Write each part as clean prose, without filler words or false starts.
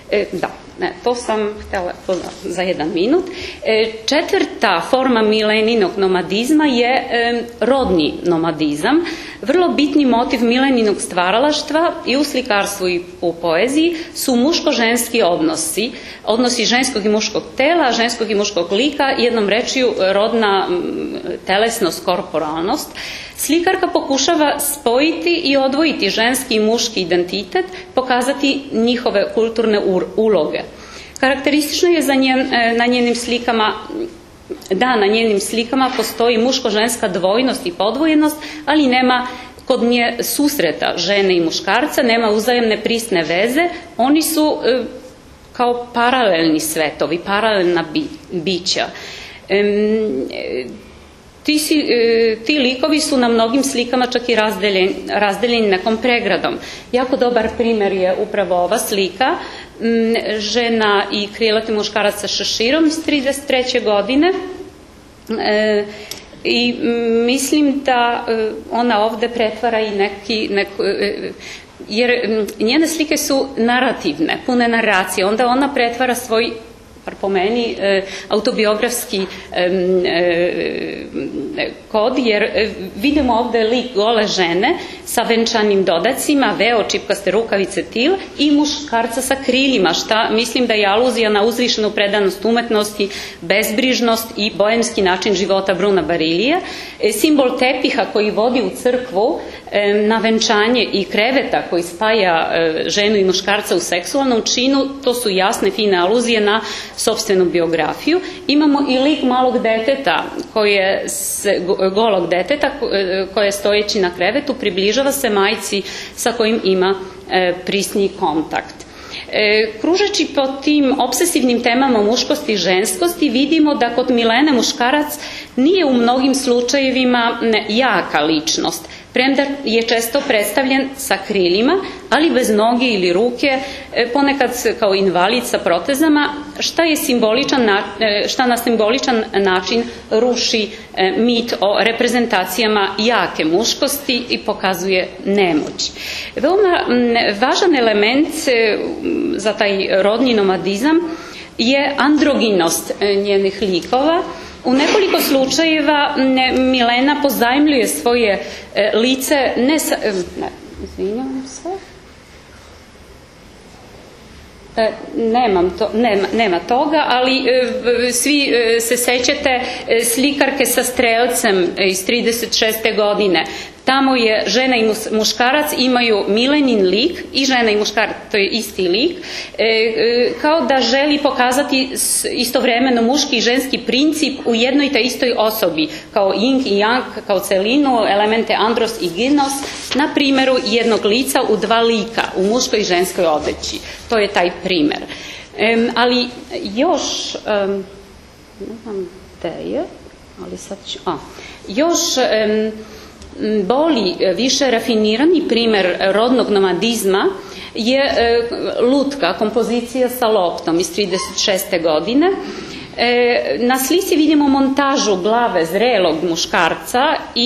Da, to sam htjela za 1 minut. Četvrta forma mileninog nomadizma je rodni nomadizam. Vrlo bitni motiv mileninog stvaralaštva i u slikarstvu i u poeziji su muško-ženski odnosi. Odnosi ženskog i muškog tela, ženskog i muškog lika, jednom rečju rodna telesnost, korporalnost. Slikarka pokušava spojiti i odvojiti ženski i muški identitet, pokazati njihove kulturne uloge. Karakteristično je na njenim slikama da na njenim slikama postoji muško-ženska dvojnost i podvojenost, ali nema kod nje susreta žene i muškarca, nema uzajemne prisne veze, oni su kao paralelni svetovi, paralelna bića. Ti likovi su na mnogim slikama čak i razdeljeni nekom pregradom. Jako dobar primjer je upravo ova slika, žena i krilati muškarac sa šeširom iz 1933. godine. I mislim da ona ovdje pretvara i jer njene slike su narativne, pune naracije, onda ona pretvara svoj, po meni, autobiografski kod, jer vidimo ovdje lik gole žene sa venčanim dodacima, veo, čipkaste rukavice, til, i muškarca sa kriljima, šta mislim da je aluzija na uzvišenu predanost umetnosti, bezbrižnost i boemski način života Bruna Barilije. Simbol tepiha koji vodi u crkvu na venčanje i kreveta koji spaja ženu i muškarca u seksualnom činu, to su jasne, fine aluzije na sopstvenu biografiju. Imamo i lik malog deteta, golog deteta, koje stojeći na krevetu približava se majci sa kojim ima prisniji kontakt. Kružeći po tim obsesivnim temama muškosti i ženskosti, vidimo da kod Milene muškarac nije u mnogim slučajevima jaka ličnost, premda je često predstavljen sa kriljima, ali bez noge ili ruke, ponekad kao invalid sa protezama, šta na simboličan način ruši mit o reprezentacijama jake muškosti i pokazuje nemoć. Veoma važan element za taj rodni nomadizam je androginost njenih likova. U nekoliko slučajeva Milena pozajmljuje svoje lice, izvinjavam se, nema toga, ali svi se sećate slikarke sa strelcem iz 1936. godine. Tamo je žena i muškarac imaju Milenin lik i žena i muškarac, to je isti lik, kao da želi pokazati istovremeno muški i ženski princip u jednoj te istoj osobi, kao yin i yang, kao celinu, elemente andros i ginos, na primjeru jednog lica u 2 lika, u muškoj i ženskoj odeći. To je taj primjer. Ali još, ne znam gde je, ali sad ću, još bolji, više rafinirani primjer rodnog nomadizma je lutka, kompozicija sa loptom iz 1936. godine. Na slici vidimo montažu glave zrelog muškarca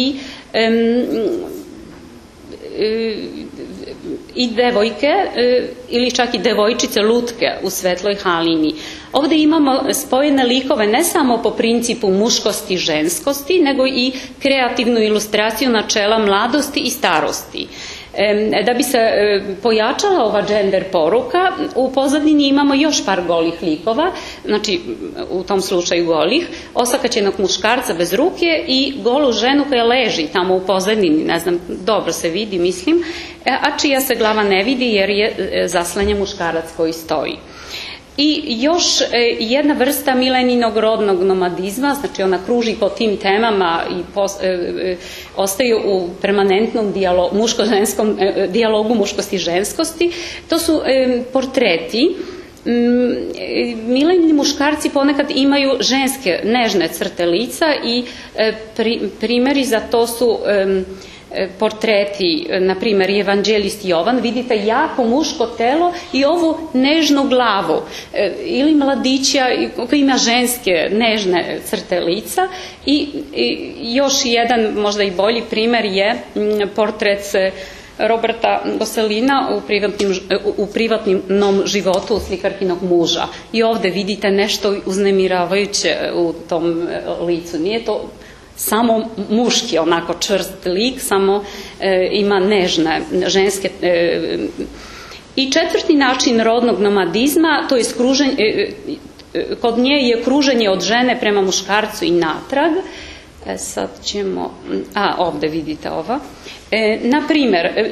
i devojke ili čak i devojčice lutke u svetloj halini. Ovdje imamo spojene likove ne samo po principu muškosti i ženskosti, nego i kreativnu ilustraciju načela mladosti i starosti. Da bi se pojačala ova gender poruka, u pozadini imamo još par golih likova, znači u tom slučaju golih, osakaćenog muškarca bez ruke i golu ženu koja leži tamo u pozadini, ne znam, dobro se vidi, mislim, a čija se glava ne vidi jer je zaslanjen muškarac koji stoji. I još jedna vrsta Mileninog rodnog nomadizma, znači ona kruži po tim temama i ostaju u permanentnom muško-ženskom dijalogu muškosti i ženskosti, to su portreti. Milenini muškarci ponekad imaju ženske nežne crte lica i primjeri za to su portreti, na primjer evanđelist Jovan, vidite jako muško telo i ovu nežnu glavu, ili mladića koji ima ženske nežne crte lica. I još jedan možda i bolji primjer je portret Roberta Goselina u privatnom životu slikarkinog muža. I ovde vidite nešto uznemiravajuće u tom licu. Nije to samo muški, onako čvrst lik, samo ima nežne, ženske. I četvrti način rodnog nomadizma, to je kod nje je kruženje od žene prema muškarcu i natrag. Sad ćemo, ovde vidite ova. Naprimer,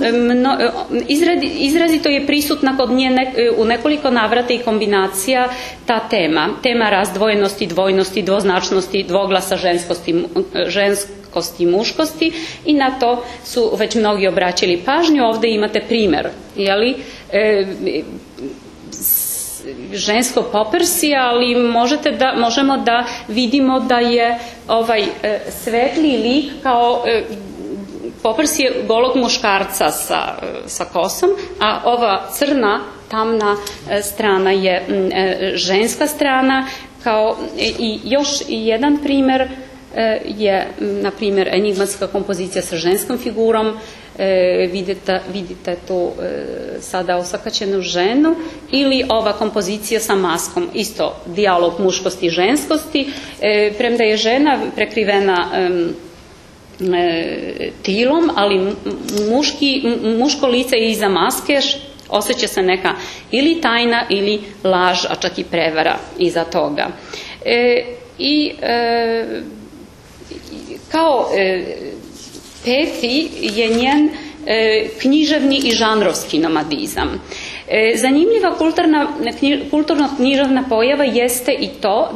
izrazito je prisutna kod nje u nekoliko navrata i kombinacija ta tema razdvojenosti, dvojnosti, dvoznačnosti, dvoglasa ženskosti i muškosti, i na to su već mnogi obraćali pažnju. Ovde imate primer, žensko popersija, ali možemo da vidimo da je ovaj svetli lik kao popersije golog muškarca sa kosom, a ova crna, tamna strana je ženska strana. I još jedan primer je, na primjer, enigmatska kompozicija sa ženskom figurom. Vidite tu sada osakaćenu ženu, ili ova kompozicija sa maskom, isto dijalog muškosti i ženskosti, premda je žena prekrivena tilom, ali muško lice je iza maske, osjeća se neka ili tajna ili laž, a čak i prevara iza toga. I kulturno peti je njen književni i žanrovski nomadizam. Zanimljiva kulturno-književna pojava jeste i to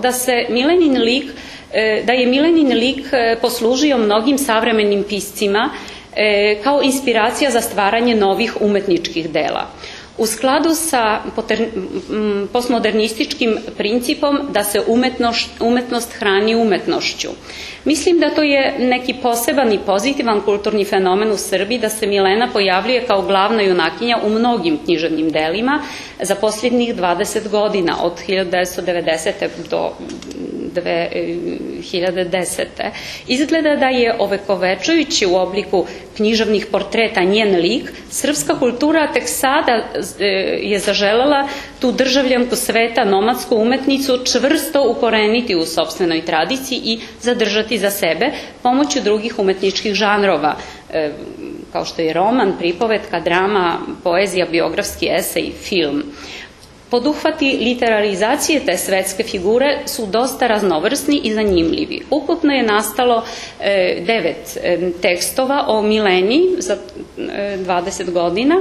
da je Milenin lik poslužio mnogim savremenim piscima kao inspiracija za stvaranje novih umetničkih dela. U skladu sa postmodernističkim principom da se umetnost hrani umetnošću. Mislim da to je neki poseban i pozitivan kulturni fenomen u Srbiji, da se Milena pojavljuje kao glavna junakinja u mnogim književnim delima za posljednjih 20 godina, od 1990. do 2010. Izgleda da je ovekovečujući u obliku književnih portreta njen lik, srpska kultura tek sada je zaželela tu državljanku sveta, nomadsku umetnicu, čvrsto ukoreniti u sopstvenoj tradiciji i zadržati za sebe pomoću drugih umetničkih žanrova, kao što je roman, pripovetka, drama, poezija, biografski esej, film. Poduhvati literarizacije te svetske figure su dosta raznovrsni i zanimljivi. Ukupno je nastalo 9 tekstova o Mileni za 20 godina.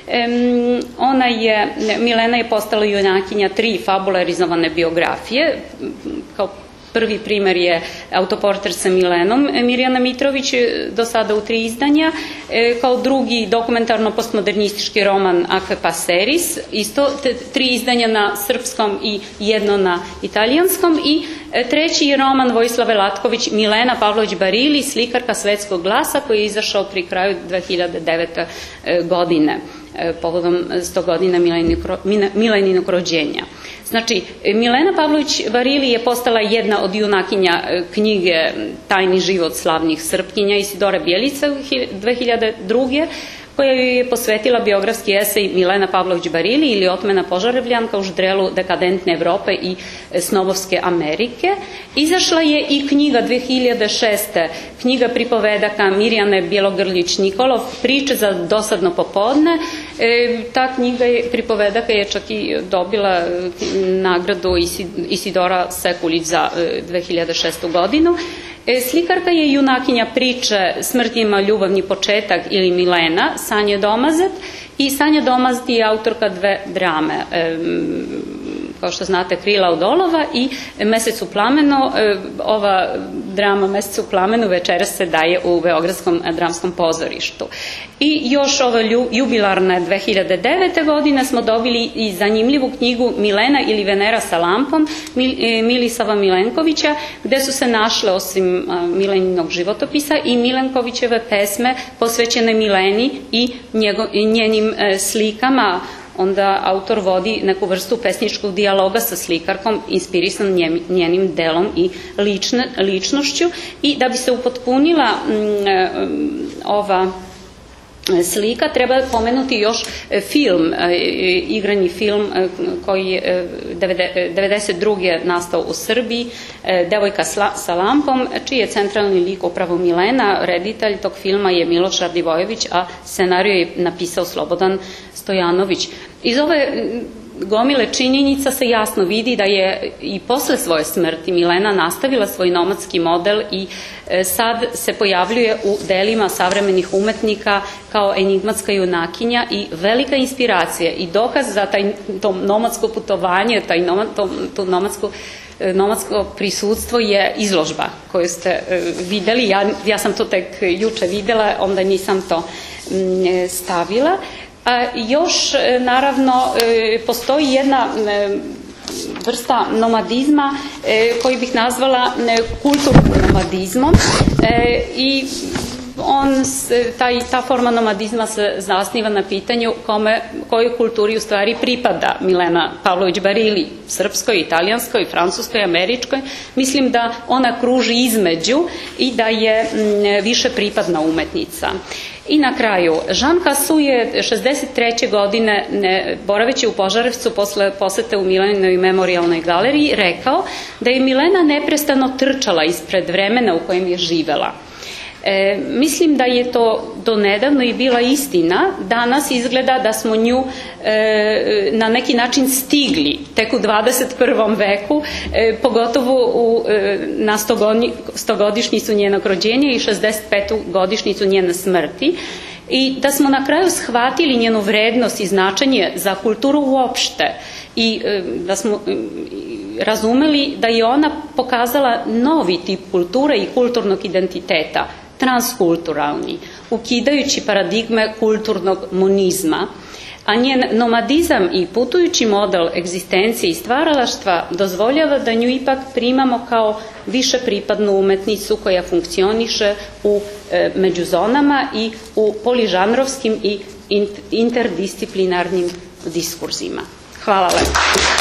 Milena je postala junakinja 3 fabularizovane biografije. Kao prvi primer je autoportret sa Milenom Mirjana Mitrović, do sada u 3 izdanja. Kao drugi dokumentarno-postmodernistički roman Acque Passeris, isto 3 izdanja na srpskom i jedno na italijanskom. I treći je roman Vojislave Latković Milena Pavlović Barili, slikarka svetskog glasa, koji je izašao pri kraju 2009. godine, povodom 100 godina Mileninog rođenja. Znači, Milena Pavlović Barili je postala jedna od junakinja knjige Tajni život slavnih Srpkinja Isidore Bjelice 2002. koja joj je posvetila biografski esej Milena Pavlović Barili ili Otmena Požarevljanka u ždrelu dekadentne Evrope i snobovske Amerike. Izašla je i knjiga 2006. knjiga pripovedaka Mirjane Bjelogrlić-Nikolov, Priče za dosadno popodne. Ta knjiga pripovedaka je čak i dobila nagradu Isidora Sekulić za 2006. godinu. Slikarka je junakinja priče Smrt ima ljubavni početak ili Milena, Sanje Domazet, i Sanja Domazet je autorka 2 drame, kao što znate, Krila od olova i Mesec u plamenu. Ova drama Mesec u plamenu večeras se daje u Beogradskom dramskom pozorištu. I još ove jubilarne 2009. godine smo dobili i zanimljivu knjigu Milena ili Venera sa lampom Milisava Milenkovića, gde su se našle, osim Mileninog životopisa, i Milenkovićeve pesme posvećene Mileni i njenim slikama. Onda autor vodi neku vrstu pesničkog dijaloga sa slikarkom, inspirisan njenim delom i ličnošću. I da bi se upotpunila ova slika. Treba pomenuti još film, igrani film koji je 1992. nastao u Srbiji, Devojka sa lampom, čiji je centralni lik upravo Milena. Reditelj tog filma je Miloš Radivojević, a scenariju je napisao Slobodan Stojanović. Iz ove gomile činjenica se jasno vidi da je i posle svoje smrti Milena nastavila svoj nomadski model i sad se pojavljuje u delima savremenih umetnika kao enigmatska junakinja i velika inspiracija i dokaz za to nomadsko putovanje, to nomadsko prisutstvo je izložba koju ste videli. Ja sam to tek juče videla, onda nisam to stavila. Još, naravno, postoji jedna vrsta nomadizma koju bih nazvala kulturnim nomadizmom i ta forma nomadizma se zasniva na pitanju kojoj kulturi u stvari pripada Milena Pavlović Barili, srpskoj, italijanskoj, francuskoj, američkoj. Mislim da ona kruži između i da je više pripadna umetnica. I na kraju, Jean Cassou je 63. godine, boraveći u Požarevcu posle posete u Mileninoj memorijalnoj galeriji, rekao da je Milena neprestano trčala ispred vremena u kojem je živela. Mislim da je to donedavno i bila istina. Danas izgleda da smo nju na neki način stigli tek u 21. veku, pogotovo na 100-godišnjicu njenog rođenja i 65. godišnjicu njene smrti, i da smo na kraju shvatili njenu vrednost i značenje za kulturu uopšte i da smo razumeli da je ona pokazala novi tip kulture i kulturnog identiteta, transkulturalni, ukidajući paradigme kulturnog monizma, a njen nomadizam i putujući model egzistencije i stvaralaštva dozvoljava da nju ipak primamo kao više pripadnu umetnicu koja funkcioniše u međuzonama i u poližanrovskim i interdisciplinarnim diskurzima. Hvala lepo.